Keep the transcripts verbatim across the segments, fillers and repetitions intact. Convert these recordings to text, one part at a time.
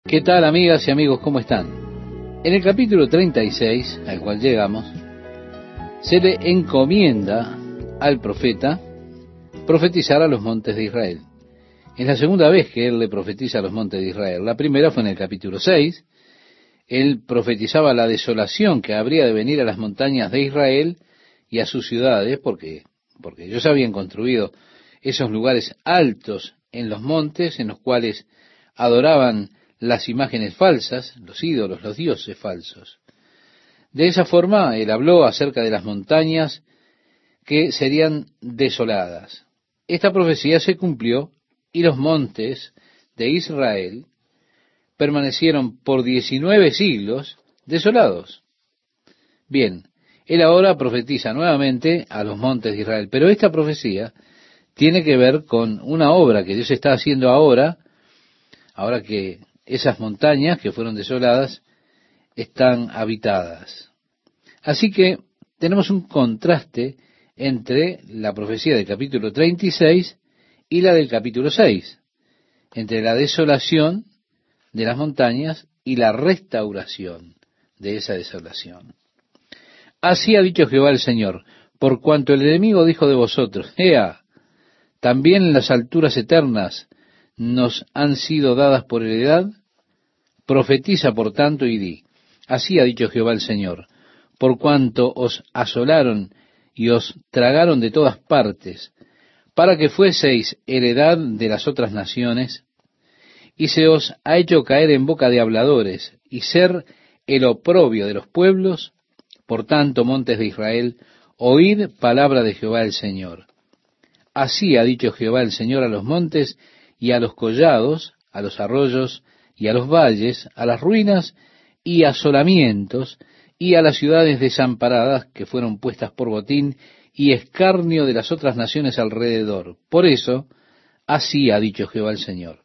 ¿Qué tal, amigas y amigos? ¿Cómo están? En el capítulo treinta y seis, al cual llegamos, se le encomienda al profeta profetizar a los montes de Israel. Es la segunda vez que él le profetiza a los montes de Israel. La primera fue en el capítulo seis. Él profetizaba la desolación que habría de venir a las montañas de Israel y a sus ciudades, porque, porque ellos habían construido esos lugares altos en los montes en los cuales adoraban las imágenes falsas, los ídolos, los dioses falsos. De esa forma, él habló acerca de las montañas que serían desoladas. Esta profecía se cumplió y los montes de Israel permanecieron por diecinueve siglos desolados. Bien, él ahora profetiza nuevamente a los montes de Israel, pero esta profecía tiene que ver con una obra que Dios está haciendo ahora, ahora que esas montañas que fueron desoladas están habitadas. Así que tenemos un contraste entre la profecía del capítulo treinta y seis y la del capítulo seis, entre la desolación de las montañas y la restauración de esa desolación. Así ha dicho Jehová el Señor: por cuanto el enemigo dijo de vosotros, Ea, también las alturas eternas nos han sido dadas por heredad, profetiza por tanto y di, así ha dicho Jehová el Señor: por cuanto os asolaron y os tragaron de todas partes, para que fueseis heredad de las otras naciones, y se os ha hecho caer en boca de habladores, y ser el oprobio de los pueblos, por tanto, montes de Israel, oíd palabra de Jehová el Señor. Así ha dicho Jehová el Señor a los montes y a los collados, a los arroyos y a los valles, a las ruinas y asolamientos, y a las ciudades desamparadas que fueron puestas por botín y escarnio de las otras naciones alrededor. Por eso, así ha dicho Jehová el Señor.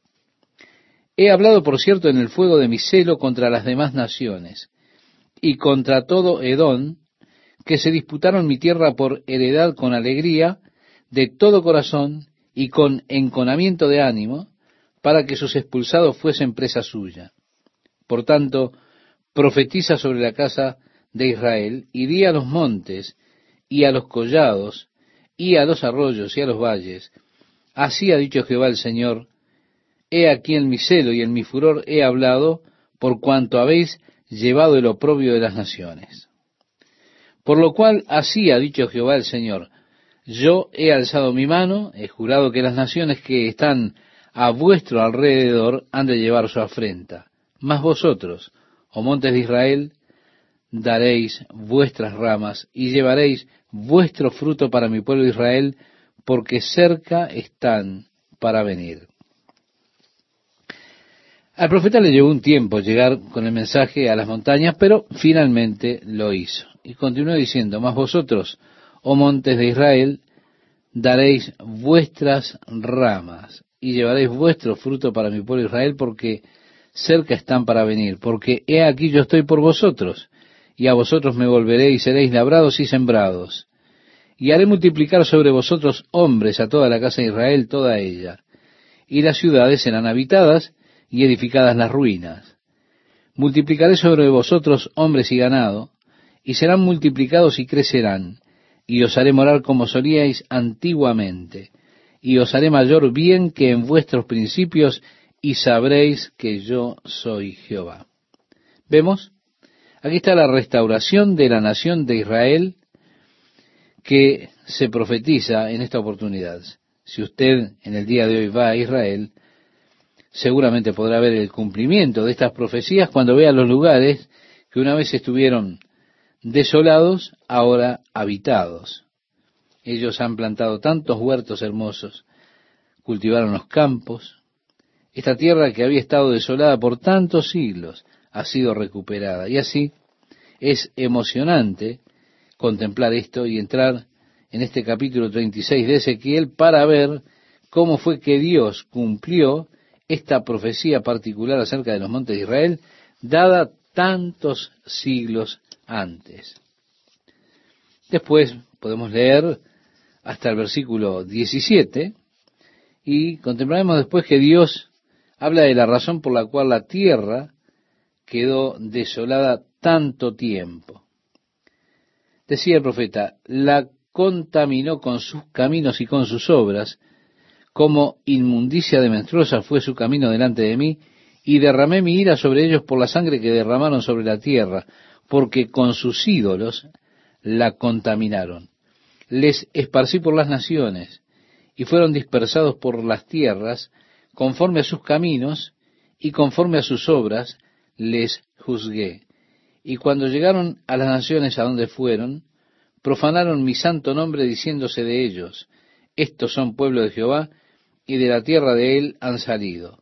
He hablado, por cierto, en el fuego de mi celo contra las demás naciones, y contra todo Edom, que se disputaron mi tierra por heredad con alegría, de todo corazón y con enconamiento de ánimo, para que sus expulsados fuesen presa suya. Por tanto, profetiza sobre la casa de Israel, y di a los montes, y a los collados, y a los arroyos, y a los valles, así ha dicho Jehová el Señor: he aquí en mi celo y en mi furor he hablado, por cuanto habéis llevado el oprobio de las naciones. Por lo cual, así ha dicho Jehová el Señor: yo he alzado mi mano, he jurado que las naciones que están a vuestro alrededor han de llevar su afrenta. Mas vosotros, oh montes de Israel, daréis vuestras ramas y llevaréis vuestro fruto para mi pueblo Israel, porque cerca están para venir. Al profeta le llevó un tiempo llegar con el mensaje a las montañas, pero finalmente lo hizo. Y continuó diciendo: mas vosotros, oh montes de Israel, daréis vuestras ramas y llevaréis vuestro fruto para mi pueblo Israel, porque cerca están para venir. Porque he aquí yo estoy por vosotros, y a vosotros me volveré, y seréis labrados y sembrados. Y haré multiplicar sobre vosotros hombres a toda la casa de Israel, toda ella. Y las ciudades serán habitadas, y edificadas las ruinas. Multiplicaré sobre vosotros hombres y ganado, y serán multiplicados y crecerán, y os haré morar como solíais antiguamente, y os haré mayor bien que en vuestros principios, y sabréis que yo soy Jehová. ¿Vemos? Aquí está la restauración de la nación de Israel que se profetiza en esta oportunidad. Si usted en el día de hoy va a Israel, seguramente podrá ver el cumplimiento de estas profecías cuando vea los lugares que una vez estuvieron desolados, ahora habitados. Ellos han plantado tantos huertos hermosos, cultivaron los campos. Esta tierra que había estado desolada por tantos siglos ha sido recuperada. Y así es emocionante contemplar esto y entrar en este capítulo treinta y seis de Ezequiel para ver cómo fue que Dios cumplió esta profecía particular acerca de los montes de Israel, dada tantos siglos antes. Después podemos leer hasta el versículo diecisiete y contemplaremos después que Dios habla de la razón por la cual la tierra quedó desolada tanto tiempo. Decía el profeta, la contaminó con sus caminos y con sus obras, como inmundicia de menstruosa fue su camino delante de mí, y derramé mi ira sobre ellos por la sangre que derramaron sobre la tierra, porque con sus ídolos la contaminaron. Les esparcí por las naciones, y fueron dispersados por las tierras, conforme a sus caminos, y conforme a sus obras, les juzgué. Y cuando llegaron a las naciones a donde fueron, profanaron mi santo nombre diciéndose de ellos, estos son pueblo de Jehová, y de la tierra de él han salido.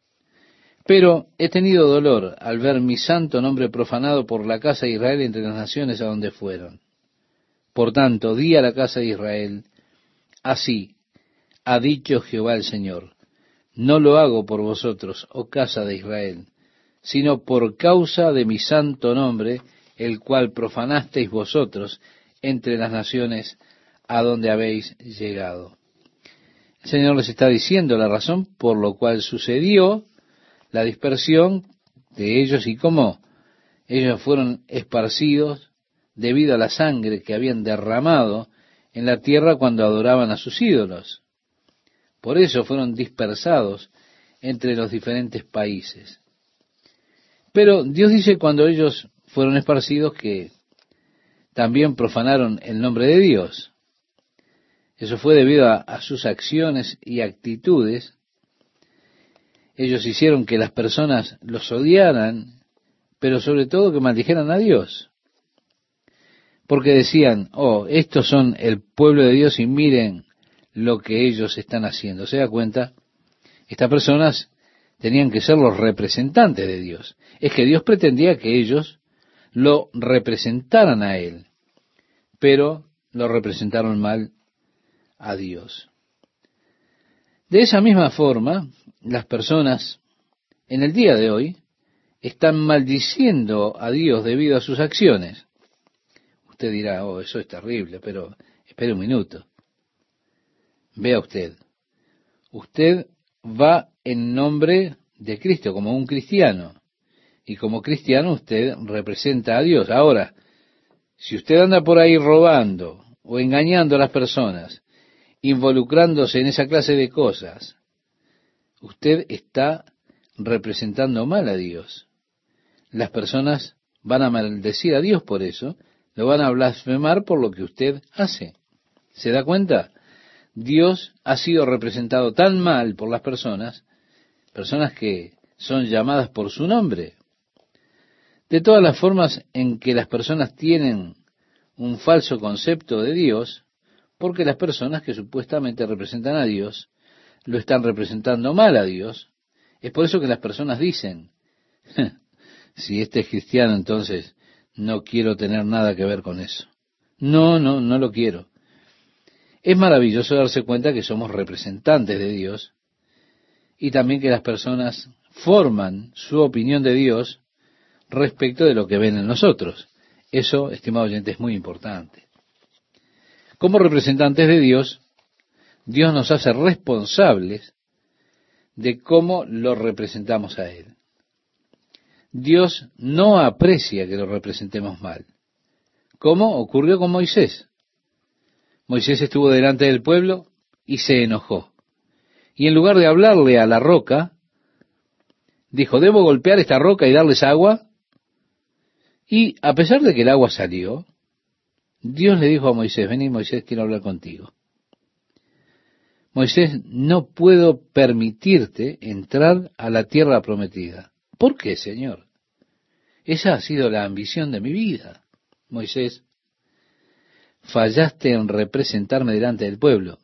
Pero he tenido dolor al ver mi santo nombre profanado por la casa de Israel entre las naciones a donde fueron. Por tanto, di a la casa de Israel, así ha dicho Jehová el Señor, no lo hago por vosotros, oh casa de Israel, sino por causa de mi santo nombre, el cual profanasteis vosotros entre las naciones a donde habéis llegado. El Señor les está diciendo la razón por lo cual sucedió la dispersión de ellos y cómo ellos fueron esparcidos debido a la sangre que habían derramado en la tierra cuando adoraban a sus ídolos. Por eso fueron dispersados entre los diferentes países. Pero Dios dice cuando ellos fueron esparcidos que también profanaron el nombre de Dios. Eso fue debido a, a sus acciones y actitudes. Ellos hicieron que las personas los odiaran, pero sobre todo que maldijeran a Dios. Porque decían, oh, estos son el pueblo de Dios y miren lo que ellos están haciendo. ¿Se da cuenta? Estas personas tenían que ser los representantes de Dios. Es que Dios pretendía que ellos lo representaran a Él, pero lo representaron mal a Dios. De esa misma forma, las personas en el día de hoy están maldiciendo a Dios debido a sus acciones. Usted dirá, oh, eso es terrible, pero espere un minuto. Vea usted, usted va en nombre de Cristo como un cristiano, y como cristiano usted representa a Dios. Ahora, si usted anda por ahí robando o engañando a las personas, involucrándose en esa clase de cosas, usted está representando mal a Dios. Las personas van a maldecir a Dios por eso, lo van a blasfemar por lo que usted hace. ¿Se da cuenta? Dios ha sido representado tan mal por las personas, personas que son llamadas por su nombre. De todas las formas en que las personas tienen un falso concepto de Dios, porque las personas que supuestamente representan a Dios, lo están representando mal a Dios, es por eso que las personas dicen, si este es cristiano, entonces no quiero tener nada que ver con eso. No, no, no lo quiero. Es maravilloso darse cuenta que somos representantes de Dios y también que las personas forman su opinión de Dios respecto de lo que ven en nosotros. Eso, estimado oyente, es muy importante. Como representantes de Dios, Dios nos hace responsables de cómo lo representamos a Él. Dios no aprecia que lo representemos mal. ¿Cómo ocurrió con Moisés? Moisés estuvo delante del pueblo y se enojó. Y en lugar de hablarle a la roca, dijo, ¿debo golpear esta roca y darles agua? Y a pesar de que el agua salió, Dios le dijo a Moisés, vení Moisés, quiero hablar contigo. Moisés, no puedo permitirte entrar a la tierra prometida. ¿Por qué, Señor? Esa ha sido la ambición de mi vida. Moisés, fallaste en representarme delante del pueblo.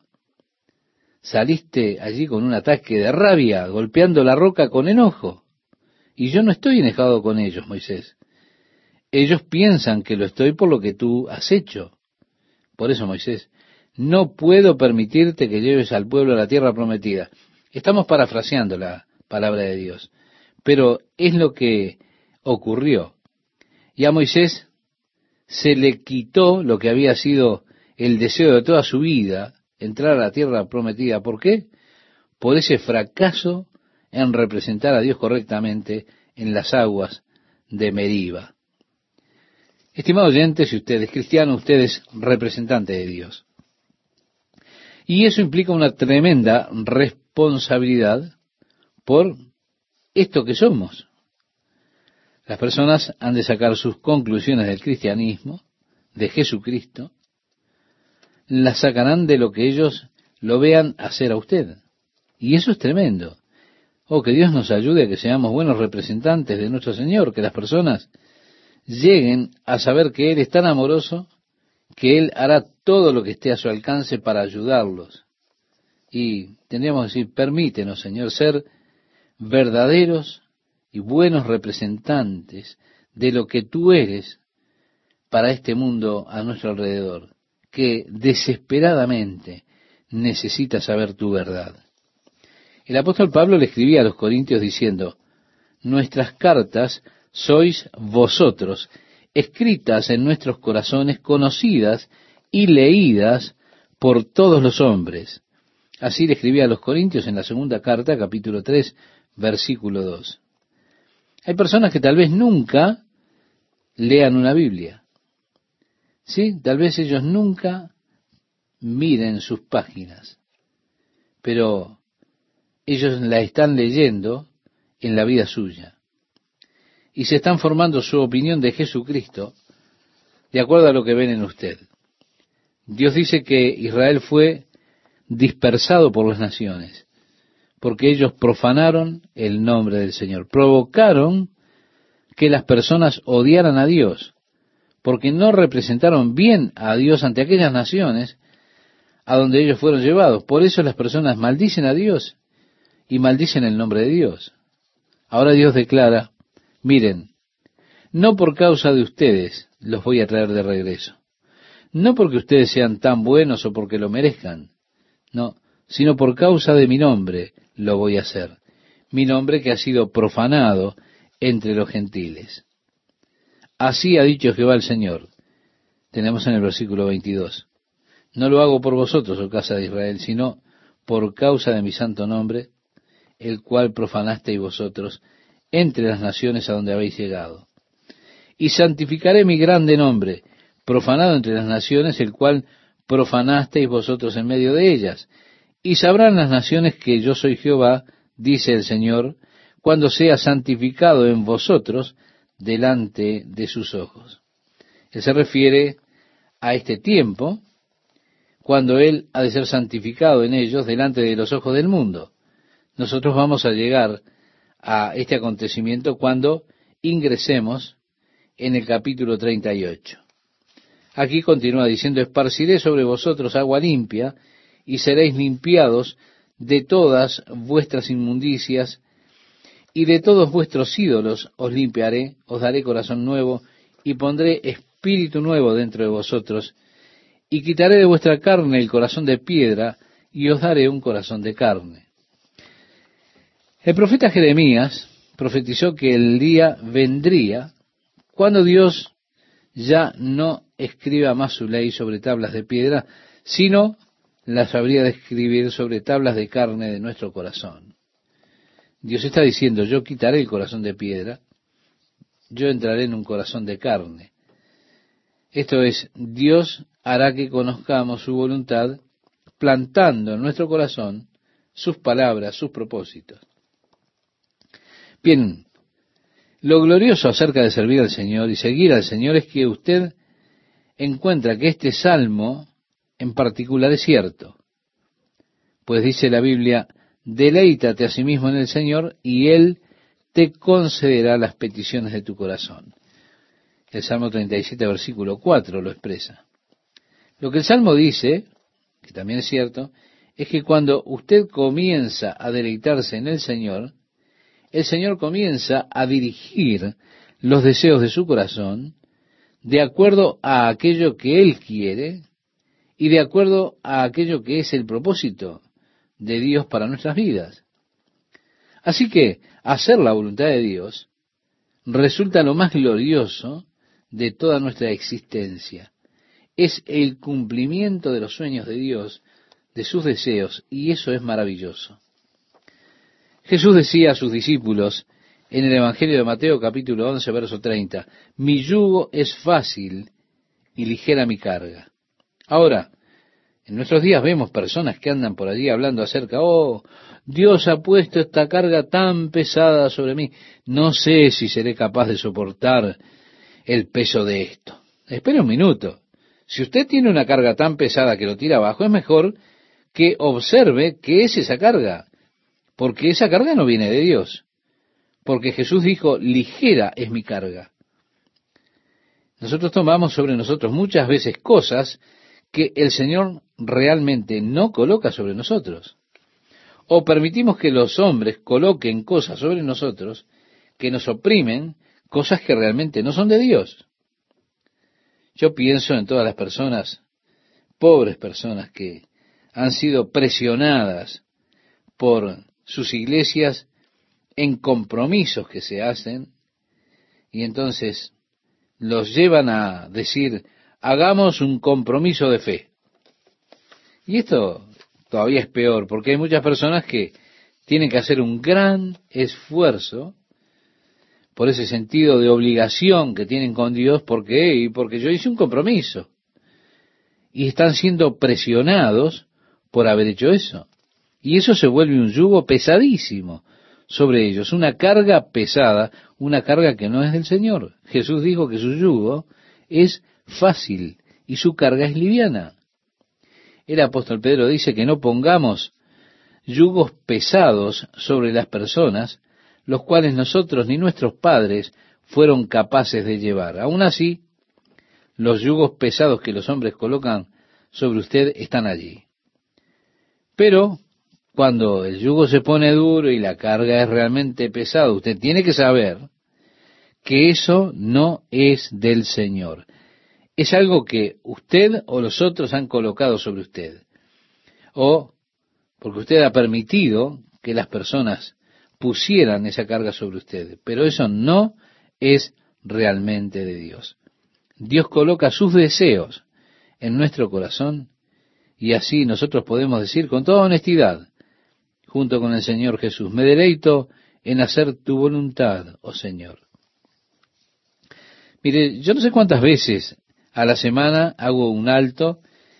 Saliste allí con un ataque de rabia, golpeando la roca con enojo. Y yo no estoy enojado con ellos, Moisés. Ellos piensan que lo estoy por lo que tú has hecho. Por eso, Moisés, no puedo permitirte que lleves al pueblo a la tierra prometida. Estamos parafraseando la palabra de Dios, pero es lo que ocurrió. Y a Moisés se le quitó lo que había sido el deseo de toda su vida, entrar a la tierra prometida. ¿Por qué? Por ese fracaso en representar a Dios correctamente en las aguas de Meriba. Estimado oyente, si usted es cristiano, usted es representante de Dios. Y eso implica una tremenda responsabilidad por esto que somos. Las personas han de sacar sus conclusiones del cristianismo, de Jesucristo, las sacarán de lo que ellos lo vean hacer a usted. Y eso es tremendo. Oh, que Dios nos ayude a que seamos buenos representantes de nuestro Señor, que las personas lleguen a saber que Él es tan amoroso, que Él hará todo lo que esté a su alcance para ayudarlos. Y tendríamos que decir, permítenos, Señor, ser verdaderos y buenos representantes de lo que tú eres para este mundo a nuestro alrededor, que desesperadamente necesita saber tu verdad. El apóstol Pablo le escribía a los Corintios diciendo, nuestras cartas sois vosotros, escritas en nuestros corazones, conocidas y leídas por todos los hombres. Así le escribía a los Corintios en la segunda carta, capítulo tres, versículo dos. Hay personas que tal vez nunca lean una Biblia. Sí, tal vez ellos nunca miren sus páginas, pero ellos la están leyendo en la vida suya. Y se están formando su opinión de Jesucristo de acuerdo a lo que ven en usted. Dios dice que Israel fue dispersado por las naciones, porque ellos profanaron el nombre del Señor, provocaron que las personas odiaran a Dios, porque no representaron bien a Dios ante aquellas naciones a donde ellos fueron llevados. Por eso las personas maldicen a Dios y maldicen el nombre de Dios. Ahora Dios declara, miren, no por causa de ustedes los voy a traer de regreso, no porque ustedes sean tan buenos o porque lo merezcan, no, sino por causa de mi nombre lo voy a hacer, mi nombre que ha sido profanado entre los gentiles. Así ha dicho Jehová el Señor. Tenemos en el versículo veintidós. No lo hago por vosotros, oh casa de Israel, sino por causa de mi santo nombre, el cual profanasteis vosotros entre las naciones a donde habéis llegado. Y santificaré mi grande nombre, profanado entre las naciones, el cual profanasteis vosotros en medio de ellas. Y sabrán las naciones que yo soy Jehová, dice el Señor, cuando sea santificado en vosotros delante de sus ojos. Él se refiere a este tiempo, cuando Él ha de ser santificado en ellos delante de los ojos del mundo. Nosotros vamos a llegar a este acontecimiento cuando ingresemos en el capítulo treinta y ocho. Aquí continúa diciendo, esparciré sobre vosotros agua limpia, y seréis limpiados de todas vuestras inmundicias, y de todos vuestros ídolos os limpiaré, os daré corazón nuevo, y pondré espíritu nuevo dentro de vosotros, y quitaré de vuestra carne el corazón de piedra, y os daré un corazón de carne. El profeta Jeremías profetizó que el día vendría cuando Dios ya no escriba más su ley sobre tablas de piedra, sino las habría de escribir sobre tablas de carne de nuestro corazón. Dios está diciendo, yo quitaré el corazón de piedra, yo entraré en un corazón de carne. Esto es, Dios hará que conozcamos su voluntad, plantando en nuestro corazón sus palabras, sus propósitos. Bien, lo glorioso acerca de servir al Señor y seguir al Señor es que usted encuentra que este salmo en particular es cierto. Pues dice la Biblia, deleítate a sí mismo en el Señor y Él te concederá las peticiones de tu corazón. El Salmo treinta y siete, versículo cuatro lo expresa. Lo que el Salmo dice, que también es cierto, es que cuando usted comienza a deleitarse en el Señor, el Señor comienza a dirigir los deseos de su corazón de acuerdo a aquello que Él quiere y de acuerdo a aquello que es el propósito de Dios para nuestras vidas. Así que hacer la voluntad de Dios resulta lo más glorioso de toda nuestra existencia. Es el cumplimiento de los sueños de Dios, de sus deseos, y eso es maravilloso. Jesús decía a sus discípulos en el Evangelio de Mateo capítulo once, verso treinta, mi yugo es fácil y ligera mi carga. Ahora, en nuestros días vemos personas que andan por allí hablando acerca, oh, Dios ha puesto esta carga tan pesada sobre mí, no sé si seré capaz de soportar el peso de esto. Espere un minuto. Si usted tiene una carga tan pesada que lo tira abajo, es mejor que observe qué es esa carga, porque esa carga no viene de Dios, porque Jesús dijo, ligera es mi carga. Nosotros tomamos sobre nosotros muchas veces cosas que el Señor realmente no coloca sobre nosotros. O permitimos que los hombres coloquen cosas sobre nosotros que nos oprimen, cosas que realmente no son de Dios. Yo pienso en todas las personas, pobres personas que han sido presionadas por sus iglesias en compromisos que se hacen, y entonces los llevan a decir, hagamos un compromiso de fe. Y esto todavía es peor, porque hay muchas personas que tienen que hacer un gran esfuerzo por ese sentido de obligación que tienen con Dios, porque y porque yo hice un compromiso. Y están siendo presionados por haber hecho eso. Y eso se vuelve un yugo pesadísimo sobre ellos, una carga pesada, una carga que no es del Señor. Jesús dijo que su yugo es fácil y su carga es liviana. El apóstol Pedro dice que no pongamos yugos pesados sobre las personas, los cuales nosotros ni nuestros padres fueron capaces de llevar. Aún así, los yugos pesados que los hombres colocan sobre usted están allí. Pero cuando el yugo se pone duro y la carga es realmente pesada, usted tiene que saber que eso no es del Señor. Es algo que usted o los otros han colocado sobre usted. O porque usted ha permitido que las personas pusieran esa carga sobre usted. Pero eso no es realmente de Dios. Dios coloca sus deseos en nuestro corazón y así nosotros podemos decir con toda honestidad, junto con el Señor Jesús, me deleito en hacer tu voluntad, oh Señor. Mire, yo no sé cuántas veces a la semana hago un alto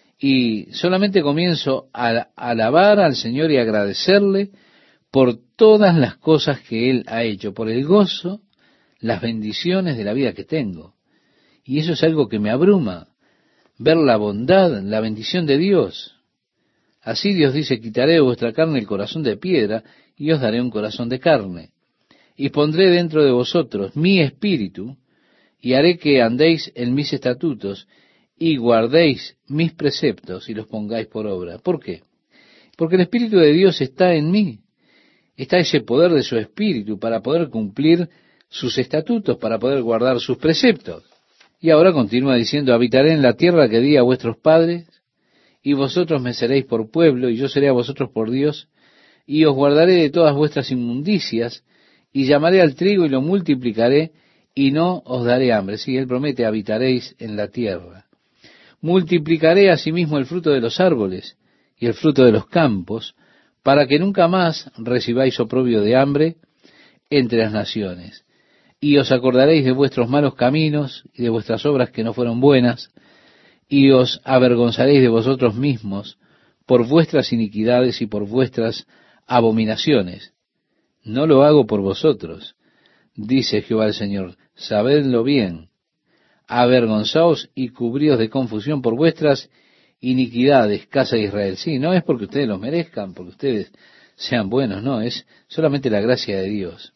y solamente comienzo a alabar al Señor y agradecerle por todas las cosas que Él ha hecho, por el gozo, las bendiciones de la vida que tengo. Y eso es algo que me abruma, ver la bondad, la bendición de Dios. Así Dios dice, quitaré de vuestra carne el corazón de piedra y os daré un corazón de carne. Y pondré dentro de vosotros mi espíritu y haré que andéis en mis estatutos y guardéis mis preceptos y los pongáis por obra. ¿Por qué? Porque el Espíritu de Dios está en mí. Está ese poder de su Espíritu para poder cumplir sus estatutos, para poder guardar sus preceptos. Y ahora continúa diciendo, habitaré en la tierra que di a vuestros padres, y vosotros me seréis por pueblo, y yo seré a vosotros por Dios, y os guardaré de todas vuestras inmundicias, y llamaré al trigo y lo multiplicaré, y no os daré hambre. Sí, Él promete, habitaréis en la tierra. Multiplicaré asimismo el fruto de los árboles, y el fruto de los campos, para que nunca más recibáis oprobio de hambre entre las naciones. Y os acordaréis de vuestros malos caminos y de vuestras obras que no fueron buenas, y os avergonzaréis de vosotros mismos por vuestras iniquidades y por vuestras abominaciones. No lo hago por vosotros, dice Jehová el Señor, sabedlo bien. Avergonzaos y cubríos de confusión por vuestras iniquidades, casa de Israel. Sí, no es porque ustedes los merezcan, porque ustedes sean buenos, no, es solamente la gracia de Dios.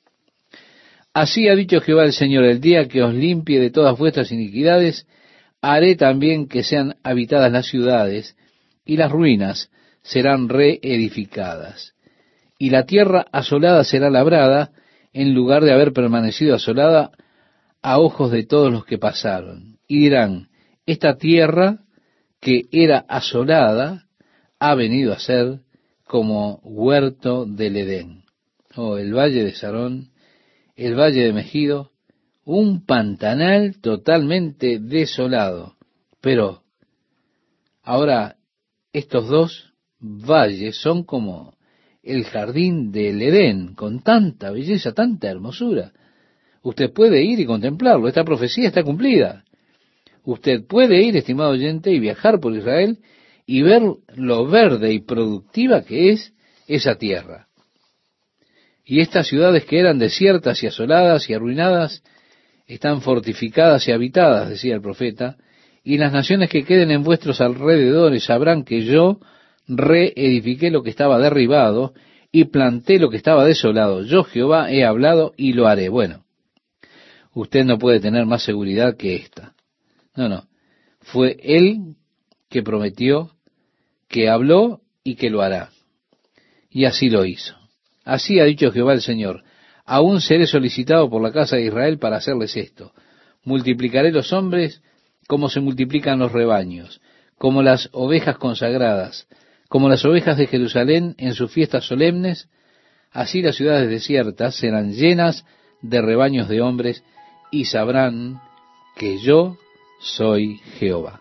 Así ha dicho Jehová el Señor, el día que os limpie de todas vuestras iniquidades, haré también que sean habitadas las ciudades, y las ruinas serán reedificadas. Y la tierra asolada será labrada, en lugar de haber permanecido asolada a ojos de todos los que pasaron. Y dirán, esta tierra que era asolada ha venido a ser como huerto del Edén. Oh, el valle de Sarón, el valle de Megido, un pantanal totalmente desolado. Pero ahora estos dos valles son como el jardín del Edén, con tanta belleza, tanta hermosura. Usted puede ir y contemplarlo, esta profecía está cumplida. Usted puede ir, estimado oyente, y viajar por Israel y ver lo verde y productiva que es esa tierra. Y estas ciudades que eran desiertas y asoladas y arruinadas, están fortificadas y habitadas, decía el profeta, y las naciones que queden en vuestros alrededores sabrán que yo reedifiqué lo que estaba derribado y planté lo que estaba desolado. Yo, Jehová, he hablado y lo haré. Bueno, usted no puede tener más seguridad que esta. No, no. Fue Él que prometió, que habló y que lo hará. Y así lo hizo. Así ha dicho Jehová el Señor. Aún seré solicitado por la casa de Israel para hacerles esto. Multiplicaré los hombres como se multiplican los rebaños, como las ovejas consagradas, como las ovejas de Jerusalén en sus fiestas solemnes. Así las ciudades desiertas serán llenas de rebaños de hombres y sabrán que yo soy Jehová.